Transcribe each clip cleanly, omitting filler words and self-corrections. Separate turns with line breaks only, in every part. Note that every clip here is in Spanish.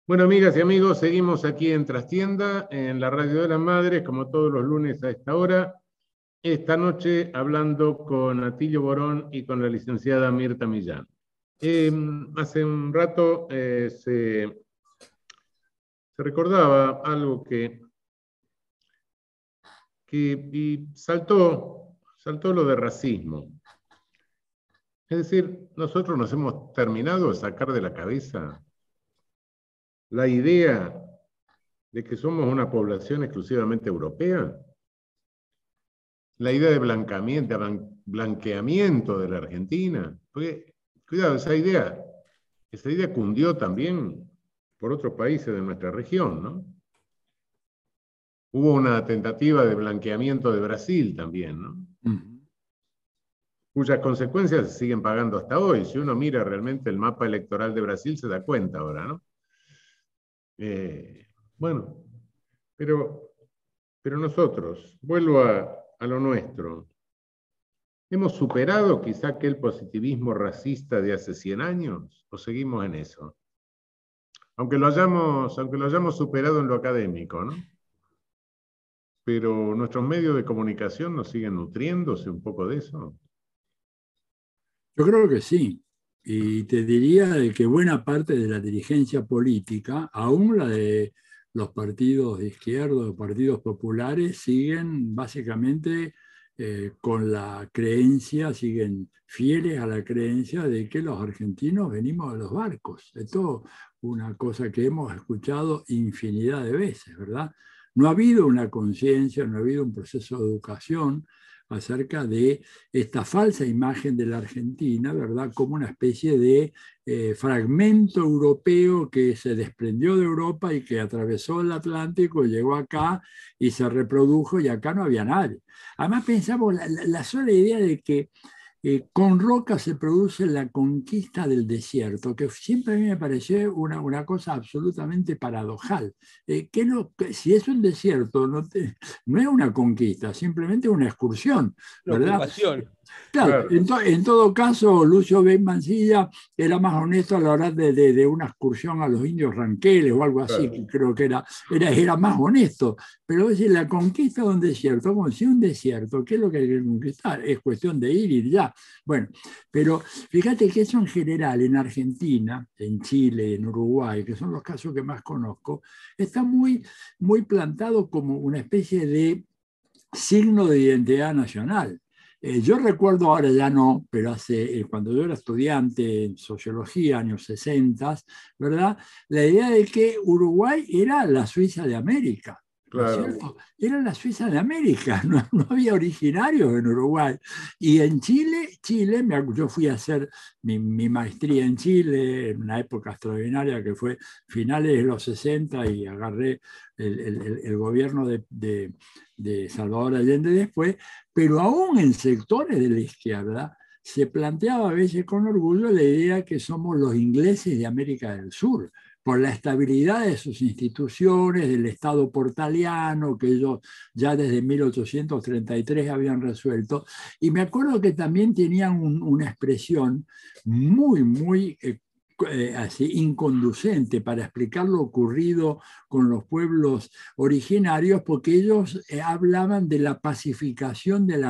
Bueno, amigas y amigos, seguimos aquí en Trastienda, en la Radio de las Madres, como todos los lunes a esta hora. Esta noche hablando con Atilio Borón y con la licenciada Mirta Millán. Hace un rato se recordaba algo y saltó lo de racismo. Es decir, nosotros nos hemos terminado de sacar de la cabeza la idea de que somos una población exclusivamente europea, la idea de blanqueamiento de la Argentina. Porque, cuidado, esa idea cundió también por otros países de nuestra región, ¿no? Hubo una tentativa de blanqueamiento de Brasil también, ¿no? Cuyas consecuencias se siguen pagando hasta hoy. Si uno mira realmente el mapa electoral de Brasil, se da cuenta ahora, ¿no? Bueno, pero nosotros, vuelvo a lo nuestro, ¿hemos superado quizá aquel positivismo racista de hace 100 años o seguimos en eso? Aunque lo hayamos superado en lo académico, ¿no? Pero nuestros medios de comunicación nos siguen nutriéndose un poco de eso.
Yo creo que sí. Y te diría de que buena parte de la dirigencia política, aún la de los partidos de izquierda, los partidos populares, siguen básicamente con la creencia, siguen fieles a la creencia de que los argentinos venimos de los barcos. Esto es una cosa que hemos escuchado infinidad de veces, ¿verdad? No ha habido una conciencia, no ha habido un proceso de educación acerca de esta falsa imagen de la Argentina, ¿verdad? Como una especie de fragmento europeo que se desprendió de Europa y que atravesó el Atlántico, llegó acá y se reprodujo y acá no había nadie. Además pensamos la sola idea de que con Roca se produce la conquista del desierto, que siempre a mí me pareció una cosa absolutamente paradojal. Si es un desierto, no es una conquista, simplemente una excursión,
Una
¿verdad?
ocupación.
Claro, en todo caso, Lucio B. Mancilla era más honesto a la hora de una excursión a los indios ranqueles o algo así, que creo que era más honesto. Pero es decir, la conquista de un desierto, como si un desierto, ¿qué es lo que hay que conquistar? Es cuestión de ir ya. Bueno, pero fíjate que eso en general en Argentina, en Chile, en Uruguay, que son los casos que más conozco, está muy, muy plantado como una especie de signo de identidad nacional. Yo recuerdo, ahora ya no, pero cuando yo era estudiante en sociología, años 60, ¿verdad? La idea de que Uruguay era la Suiza de América. ¿No es cierto? Era la Suiza de América, no había originarios en Uruguay. Y en Chile, yo fui a hacer mi maestría en Chile en una época extraordinaria que fue finales de los 60 y agarré el gobierno de Salvador Allende después, pero aún en sectores de la izquierda se planteaba a veces con orgullo la idea que somos los ingleses de América del Sur, por la estabilidad de sus instituciones, del Estado portaliano, que ellos ya desde 1833 habían resuelto. Y me acuerdo que también tenían una expresión muy así inconducente para explicar lo ocurrido con los pueblos originarios, porque ellos hablaban de la pacificación de la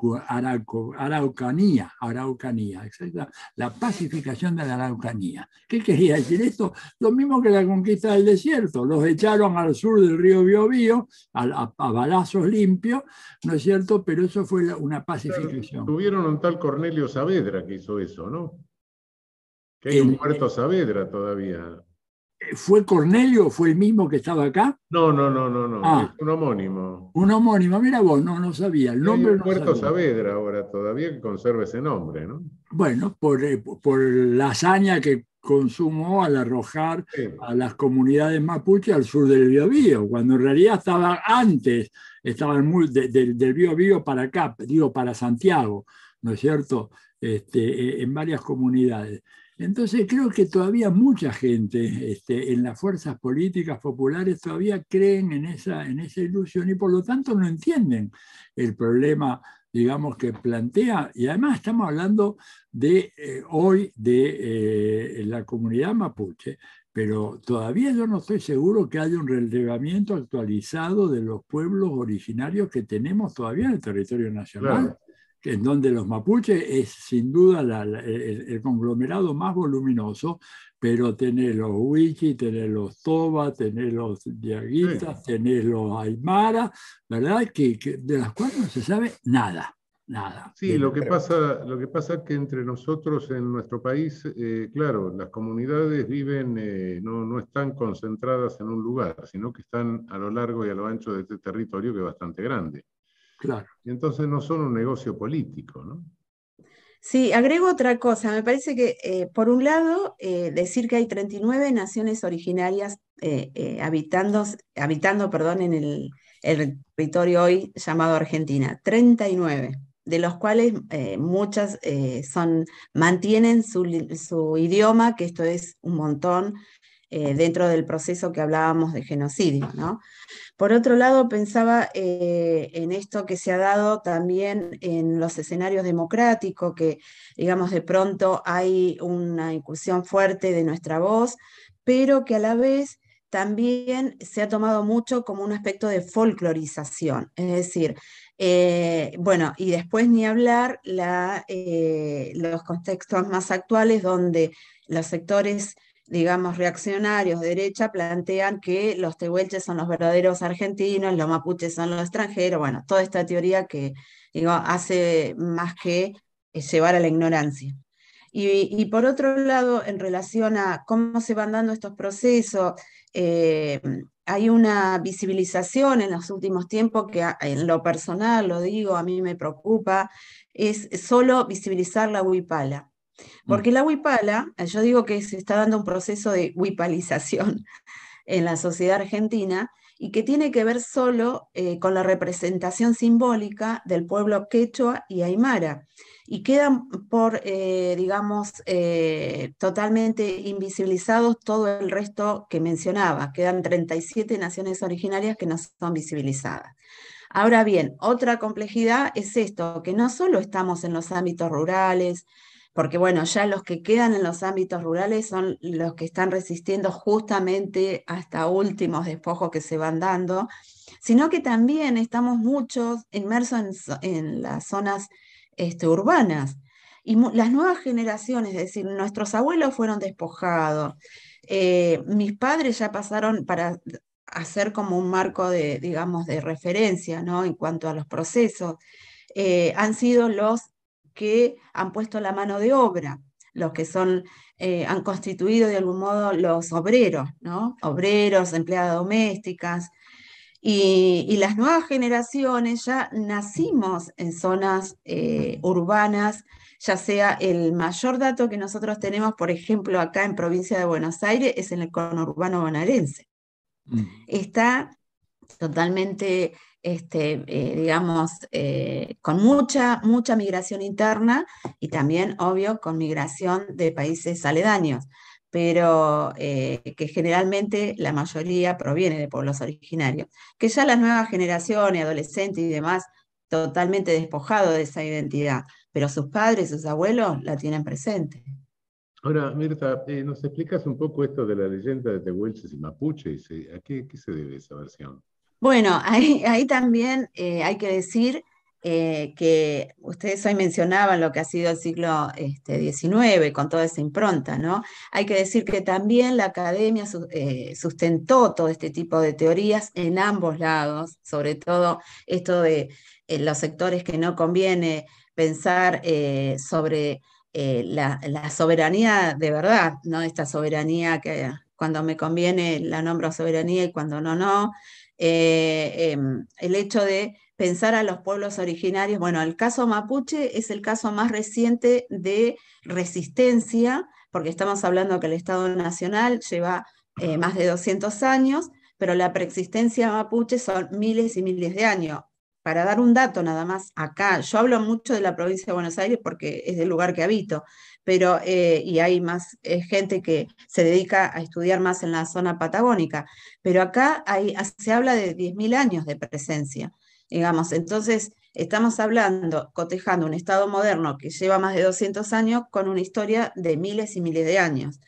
Araucanía, exacto, la pacificación de la Araucanía. ¿Qué quería decir esto? Lo mismo que la conquista del desierto, los echaron al sur del río Biobío a balazos limpios, ¿no es cierto? Pero eso fue una pacificación.
Tuvieron un tal Cornelio Saavedra que hizo eso, ¿no? Que hay un Puerto Saavedra todavía.
¿Fue Cornelio? ¿Fue el mismo que estaba acá?
No. Es un homónimo.
Un homónimo, mira vos, no sabía. El
Hay
nombre
un
no
Puerto
sabía.
Saavedra ahora todavía que conserva ese nombre, ¿no?
Bueno, por la hazaña que consumó al arrojar a las comunidades mapuche al sur del Biobío, cuando en realidad estaba antes, estaban del Biobío para acá, digo, para Santiago, ¿no es cierto? En varias comunidades. Entonces creo que todavía mucha gente en las fuerzas políticas populares todavía creen en esa ilusión y por lo tanto no entienden el problema, digamos, que plantea. Y además estamos hablando hoy de la comunidad mapuche, pero todavía yo no estoy seguro que haya un relevamiento actualizado de los pueblos originarios que tenemos todavía en el territorio nacional,
Claro.
en donde los mapuches es sin duda el conglomerado más voluminoso, pero tenés los Wichí, tenés los Toba, tenés los
Sí.
Diaguitas, tenés los Aymara, ¿verdad? De las cuales no se sabe nada, nada.
Sí, lo que pasa es que entre nosotros en nuestro país, claro, las comunidades viven, no están concentradas en un lugar, sino que están a lo largo y a lo ancho de este territorio que es bastante grande.
Claro.
Y entonces no son un negocio político, ¿no?
Sí, agrego otra cosa. Me parece que, por un lado, decir que hay 39 naciones originarias habitando, perdón, en el territorio hoy llamado Argentina. 39, de los cuales muchas mantienen su idioma, que esto es un montón, dentro del proceso que hablábamos de genocidio, ¿no? Por otro lado, pensaba en esto que se ha dado también en los escenarios democráticos, que, digamos, de pronto hay una incursión fuerte de nuestra voz, pero que a la vez también se ha tomado mucho como un aspecto de folclorización. Es decir, bueno, y después ni hablar los contextos más actuales donde los sectores, digamos, reaccionarios de derecha plantean que los tehuelches son los verdaderos argentinos, los mapuches son los extranjeros, bueno, toda esta teoría que, digo, hace más que llevar a la ignorancia. Y por otro lado, en relación a cómo se van dando estos procesos, eh, hay una visibilización en los últimos tiempos que en lo personal, lo digo, a mí me preocupa, es solo visibilizar la huipala. Porque la huipala, yo digo que se está dando un proceso de huipalización en la sociedad argentina y que tiene que ver solo con la representación simbólica del pueblo quechua y aymara. Y quedan digamos, totalmente invisibilizados todo el resto que mencionaba. Quedan 37 naciones originarias que no son visibilizadas. Ahora bien, otra complejidad es esto, que no solo estamos en los ámbitos rurales, porque bueno, ya los que quedan en los ámbitos rurales son los que están resistiendo justamente hasta últimos despojos que se van dando, sino que también estamos muchos inmersos en las zonas urbanas. Y las nuevas generaciones, es decir, nuestros abuelos fueron despojados, mis padres ya pasaron para hacer como un marco de, digamos, de referencia, ¿no? En cuanto a los procesos, han sido los que han puesto la mano de obra, los que han constituido de algún modo los obreros, ¿no? Obreros, empleadas domésticas, y las nuevas generaciones ya nacimos en zonas urbanas, ya sea el mayor dato que nosotros tenemos, por ejemplo, acá en provincia de Buenos Aires, es en el conurbano bonaerense. Está totalmente, digamos, con mucha migración interna y también, obvio, con migración de países aledaños, pero que generalmente la mayoría proviene de pueblos originarios, que ya las nuevas generaciones, adolescentes y demás, totalmente despojados de esa identidad, pero sus padres, sus abuelos la tienen presente.
Ahora, Mirta, ¿nos explicas un poco esto de la leyenda de tehuelches y mapuches? ¿A qué se debe esa versión?
Bueno, ahí también hay que decir que ustedes hoy mencionaban lo que ha sido el siglo XIX, con toda esa impronta, ¿no? Hay que decir que también la academia sustentó todo este tipo de teorías en ambos lados, sobre todo esto de los sectores que no conviene pensar sobre la soberanía de verdad, ¿no? Esta soberanía que cuando me conviene la nombro soberanía y cuando no, no. El hecho de pensar a los pueblos originarios, bueno, el caso mapuche es el caso más reciente de resistencia, porque estamos hablando que el Estado Nacional lleva más de 200 años, pero la preexistencia mapuche son miles y miles de años. Para dar un dato nada más, acá, yo hablo mucho de la provincia de Buenos Aires porque es el lugar que habito, pero, y hay más gente que se dedica a estudiar más en la zona patagónica, pero acá se habla de 10.000 años de presencia, digamos, entonces estamos hablando, cotejando un Estado moderno que lleva más de 200 años con una historia de miles y miles de años.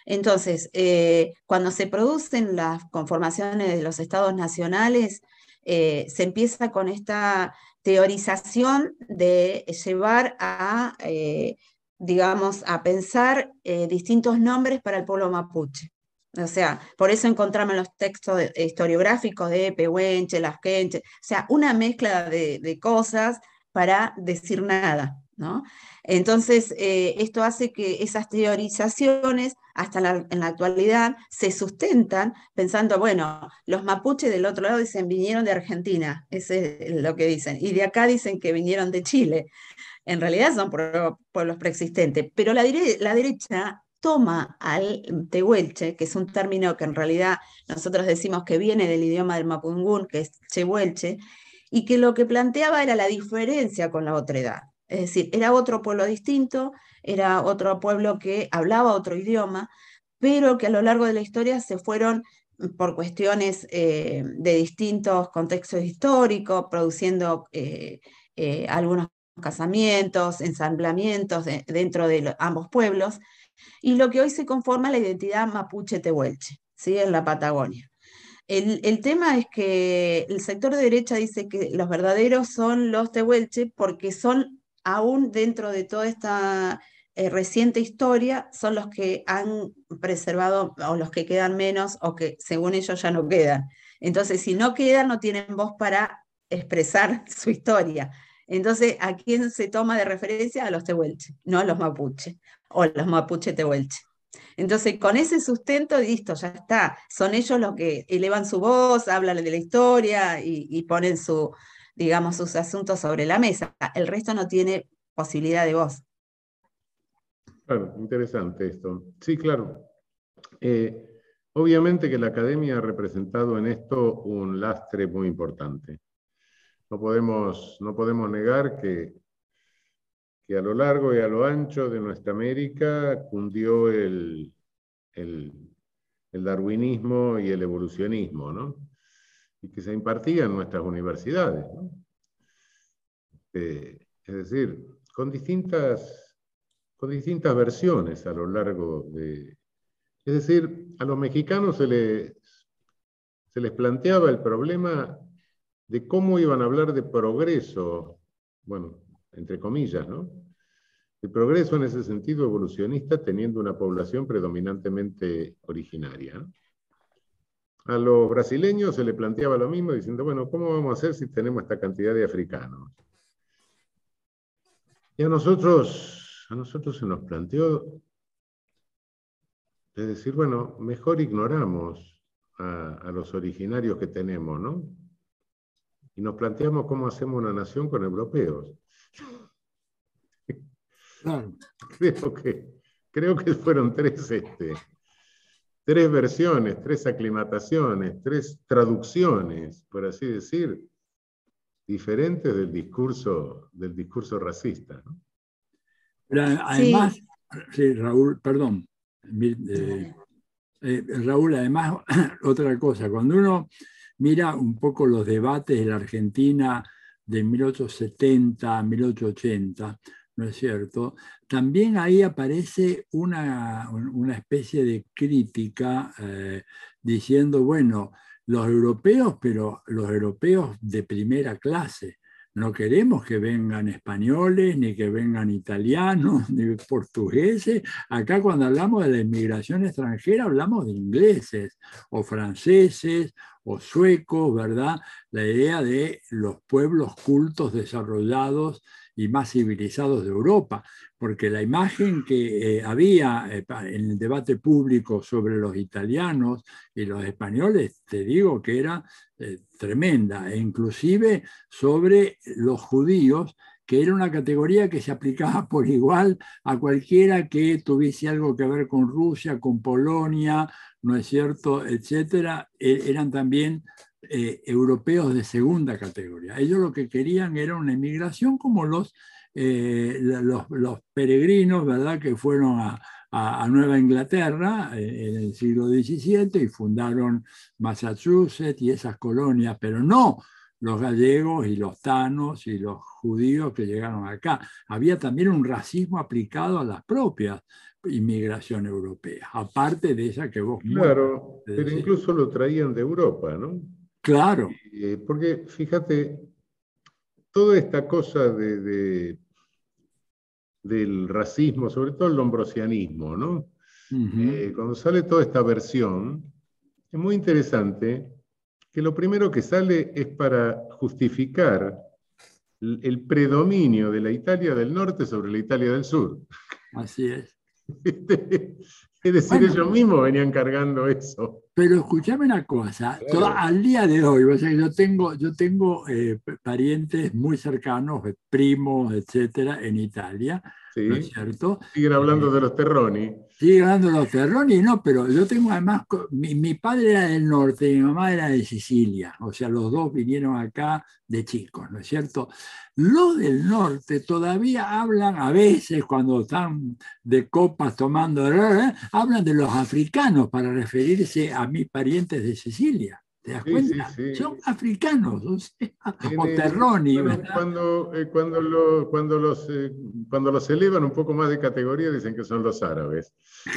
Entonces, cuando se producen las conformaciones de los estados nacionales, se empieza con esta teorización de llevar a, digamos, a pensar distintos nombres para el pueblo mapuche. O sea, por eso encontramos en los textos historiográficos de Pehuenche, Lasquenche, o sea, una mezcla de cosas para decir nada, ¿no? Entonces, esto hace que esas teorizaciones, en la actualidad, se sustentan pensando, bueno, los mapuches del otro lado dicen vinieron de Argentina, ese es lo que dicen, y de acá dicen que vinieron de Chile. En realidad son pueblos preexistentes, pero la derecha toma al tehuelche, que es un término que en realidad nosotros decimos que viene del idioma del mapungún, que es chehuelche, y que lo que planteaba era la diferencia con la otredad. Es decir, era otro pueblo distinto, era otro pueblo que hablaba otro idioma, pero que a lo largo de la historia se fueron por cuestiones de distintos contextos históricos, produciendo algunos casamientos, ensamblamientos dentro de ambos pueblos, y lo que hoy se conforma la identidad mapuche-tehuelche, ¿sí? En la Patagonia. El tema es que el sector de derecha dice que los verdaderos son los tehuelche porque son, aún dentro de toda esta reciente historia, son los que han preservado, o los que quedan menos, o que según ellos ya no quedan. Entonces, si no quedan, no tienen voz para expresar su historia. Entonces, ¿a quién se toma de referencia? A los tehuelche, no a los mapuche, o los mapuche tehuelche. Entonces, con ese sustento, listo, ya está. Son ellos los que elevan su voz, hablan de la historia y ponen digamos, sus asuntos sobre la mesa. El resto no tiene posibilidad de voz.
Claro, interesante esto. Sí, claro. Obviamente que la academia ha representado en esto un lastre muy importante. No podemos negar que a lo largo y a lo ancho de nuestra América cundió el darwinismo y el evolucionismo, ¿no? Y que se impartía en nuestras universidades, ¿no? Es decir, con distintas versiones a lo largo de... Es decir, a los mexicanos se les planteaba el problema de cómo iban a hablar de progreso, bueno, entre comillas, ¿no? El progreso en ese sentido evolucionista teniendo una población predominantemente originaria, ¿no? A los brasileños se les planteaba lo mismo diciendo, bueno, ¿cómo vamos a hacer si tenemos esta cantidad de africanos? Y a nosotros se nos planteó de decir, bueno, mejor ignoramos a los originarios que tenemos, ¿no? Y nos planteamos cómo hacemos una nación con europeos.
Claro.
Creo que fueron tres versiones, tres aclimataciones, tres traducciones, por así decir, diferentes del discurso racista, ¿no?
Pero además, sí, Raúl, perdón. Raúl, además, otra cosa, cuando uno mira un poco los debates de la Argentina de 1870 a 1880, ¿no es cierto? También ahí aparece una especie de crítica diciendo, bueno, los europeos, pero los europeos de primera clase. No queremos que vengan españoles, ni que vengan italianos, ni portugueses. Acá cuando hablamos de la inmigración extranjera hablamos de ingleses o franceses o suecos, ¿verdad? La idea de los pueblos cultos desarrollados y más civilizados de Europa, porque la imagen que había en el debate público sobre los italianos y los españoles, te digo que era tremenda, e inclusive sobre los judíos, que era una categoría que se aplicaba por igual a cualquiera que tuviese algo que ver con Rusia, con Polonia, ¿no es cierto?, etcétera. Eran también europeos de segunda categoría. Ellos lo que querían era una inmigración como los peregrinos, ¿verdad?, que fueron a Nueva Inglaterra en el siglo XVII y fundaron Massachusetts y esas colonias, pero no los gallegos y los tanos y los judíos que llegaron acá. Había también un racismo aplicado a las propias inmigración europea, aparte de esa que vos...
Claro, pero incluso lo traían de Europa, ¿no?
Claro.
Porque fíjate, toda esta cosa del racismo, sobre todo el lombrosianismo, ¿no? Cuando sale toda esta versión, es muy interesante que lo primero que sale es para justificar el predominio de la Italia del norte sobre la Italia del sur.
Así es.
Es decir, bueno, ellos mismos venían cargando eso.
Pero escúchame una cosa, claro. Al día de hoy, o sea, yo tengo parientes muy cercanos, primos, etcétera, en Italia,
sí.
¿no es cierto?
Siguen hablando de los Terroni.
Siguen hablando de los Terroni, no, pero yo tengo además, mi padre era del norte y mi mamá era de Sicilia, o sea, los dos vinieron acá de chicos, ¿no es cierto? Los del norte todavía hablan, a veces cuando están de copas tomando, hablan de los africanos para referirse a mis parientes de Sicilia. ¿Te das cuenta? Sí, sí. Son africanos, o sea, o Terroni.
Bueno, cuando los elevan un poco más de categoría dicen que son los árabes.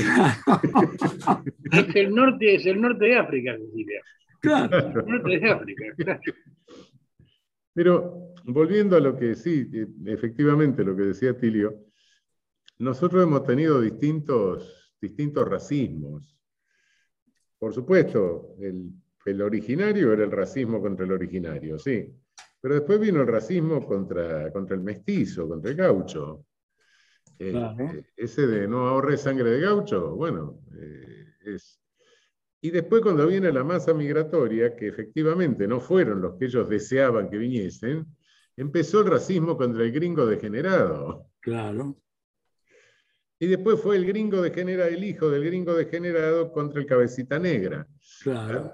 Es el norte de África, Sicilia.
Claro.
El norte de África, claro.
Pero volviendo a lo que sí, efectivamente, lo que decía Tilio, nosotros hemos tenido distintos racismos. Por supuesto, el originario era el racismo contra el originario, sí. Pero después vino el racismo contra el mestizo, contra el gaucho. Ese de no ahorre sangre de gaucho, bueno, es... Y después cuando viene la masa migratoria, que efectivamente no fueron los que ellos deseaban que viniesen, empezó el racismo contra el gringo degenerado.
Claro.
Y después fue el hijo del gringo degenerado contra el cabecita negra.
Claro.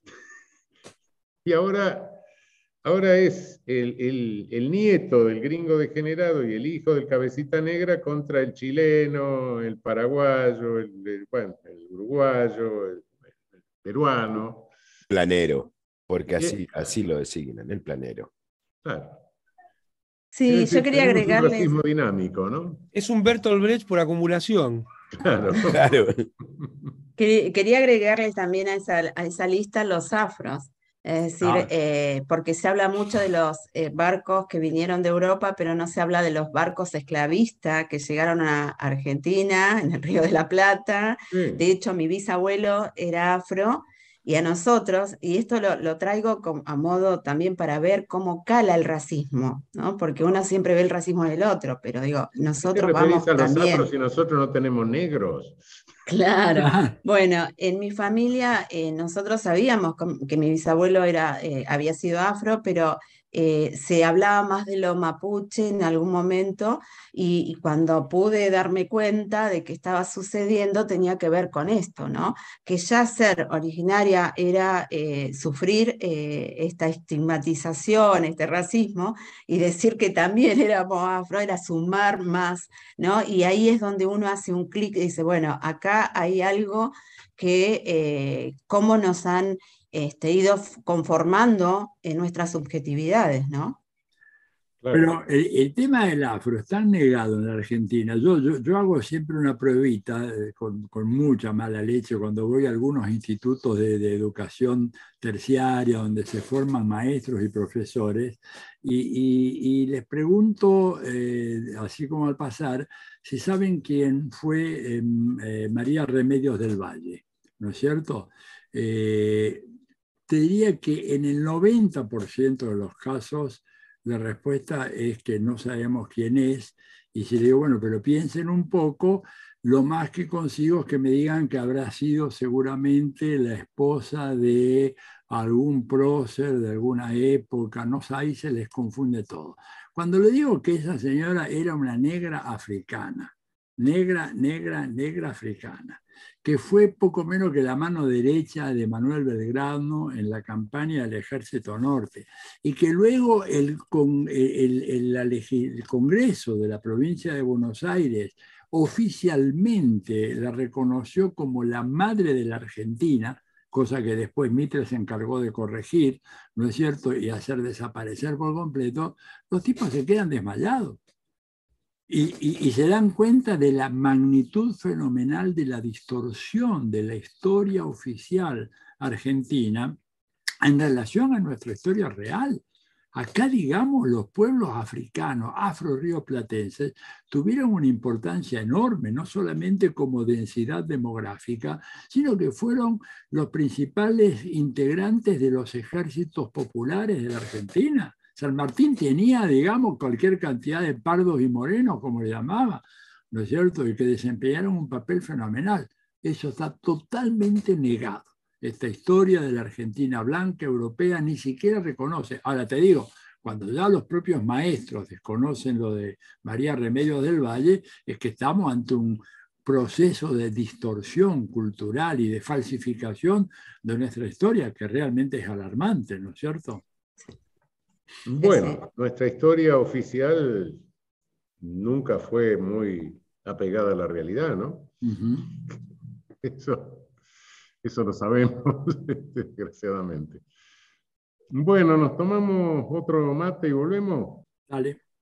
Y ahora es el nieto del gringo degenerado y el hijo del cabecita negra contra el chileno, el paraguayo, el uruguayo, el peruano.
Planero, porque así lo designan, el planero.
Claro.
Sí,
decir,
yo quería agregarles...
un racismo dinámico, ¿no?
Es un Bertolt Brecht por acumulación.
Claro.
Claro.
Quería agregarles también a esa lista los afros. Es decir, porque se habla mucho de los barcos que vinieron de Europa, pero no se habla de los barcos esclavistas que llegaron a Argentina, en el Río de la Plata. Sí. De hecho, mi bisabuelo era afro, y a nosotros, y esto lo traigo a modo también para ver cómo cala el racismo, ¿no? Porque uno siempre ve el racismo en el otro, pero digo, nosotros vamos
a los
también...
afros si nosotros no tenemos negros?
Claro. Bueno, en mi familia nosotros sabíamos que mi bisabuelo había sido afro, pero se hablaba más de lo mapuche en algún momento, y cuando pude darme cuenta de que estaba sucediendo tenía que ver con esto, ¿no? Que ya ser originaria era sufrir esta estigmatización, este racismo, y decir que también éramos afro era sumar más, ¿no? Y ahí es donde uno hace un clic y dice, bueno, acá hay algo que cómo nos han ido conformando en nuestras subjetividades, ¿no?
Pero el tema del afro está negado en la Argentina. Yo hago siempre una pruebita con mucha mala leche cuando voy a algunos institutos de educación terciaria donde se forman maestros y profesores y les pregunto, así como al pasar, si saben quién fue María Remedios del Valle, ¿no es cierto? Te diría que en el 90% de los casos la respuesta es que no sabemos quién es, y si le digo, bueno, pero piensen un poco, lo más que consigo es que me digan que habrá sido seguramente la esposa de algún prócer de alguna época, no sé, ahí se les confunde todo. Cuando le digo que esa señora era una negra africana, negra africana, que fue poco menos que la mano derecha de Manuel Belgrano en la campaña del Ejército Norte, y que luego el Congreso de la provincia de Buenos Aires oficialmente la reconoció como la madre de la Argentina, cosa que después Mitre se encargó de corregir, ¿no es cierto?, y hacer desaparecer por completo, los tipos se quedan desmayados. Y se dan cuenta de la magnitud fenomenal de la distorsión de la historia oficial argentina en relación a nuestra historia real. Acá, digamos, los pueblos africanos, afro-rioplatenses, tuvieron una importancia enorme, no solamente como densidad demográfica, sino que fueron los principales integrantes de los ejércitos populares de la Argentina. San Martín tenía, digamos, cualquier cantidad de pardos y morenos, como le llamaba, ¿no es cierto?, y que desempeñaron un papel fenomenal. Eso está totalmente negado. Esta historia de la Argentina blanca, europea, ni siquiera reconoce. Ahora te digo, cuando ya los propios maestros desconocen lo de María Remedios del Valle, es que estamos ante un proceso de distorsión cultural y de falsificación de nuestra historia que realmente es alarmante, ¿no es cierto?
Bueno, nuestra historia oficial nunca fue muy apegada a la realidad, ¿no? Eso lo sabemos, desgraciadamente. Bueno, nos tomamos otro mate y volvemos.
Dale.